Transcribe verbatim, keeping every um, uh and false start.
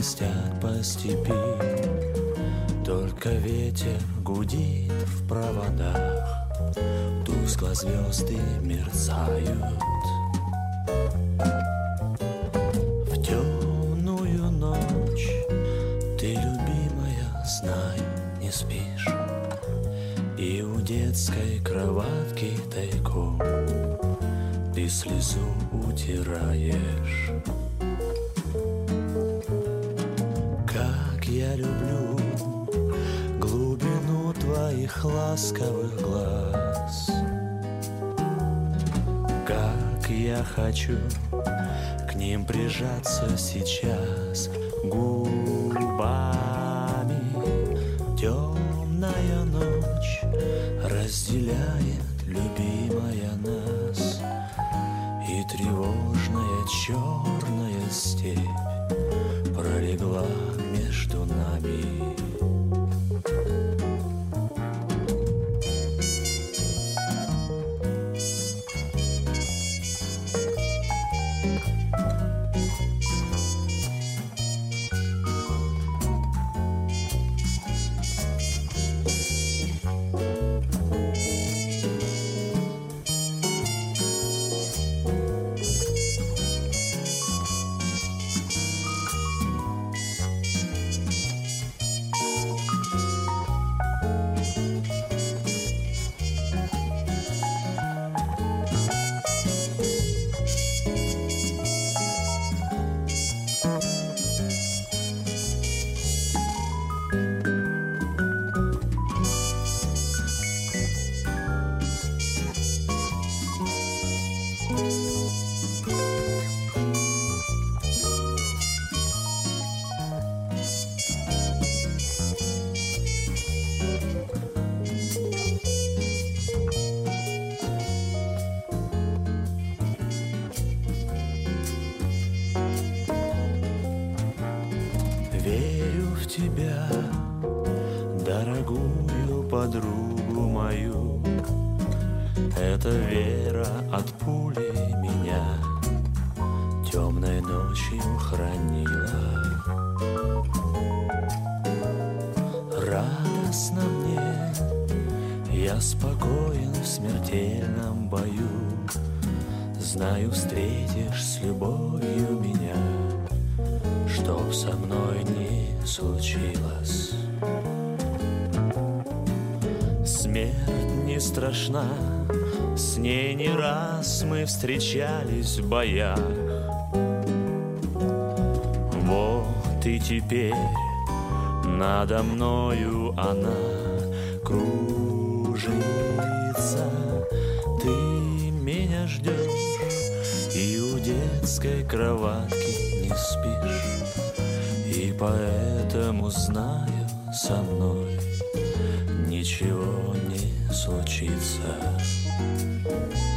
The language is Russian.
шелестят по степи, только ветер гудит в проводах, тускло звезды мерцают. В темную ночь ты, любимая, знай, не спишь, и у детской кроватки тайком ты слезу утираешь. Как я люблю глубину твоих ласковых глаз, как я хочу к ним прижаться сейчас губами. Темная ночь разделяет, любимая, нас, и тревожная черная степь пролегла между нами. Верю в тебя, дорогую подругу мою. Эта вера от пули меня темной ночью хранила. Радостно мне, я спокоен в смертельном бою. Знаю, встретишь с любовью меня, чтоб со мной не случилось. Смерть не страшна, с ней не раз мы встречались в боях. Вот и теперь надо мною она кружится. Ты меня ждешь и у детской кроватки не спишь, и поэтому знаю, со мной ничего не случится.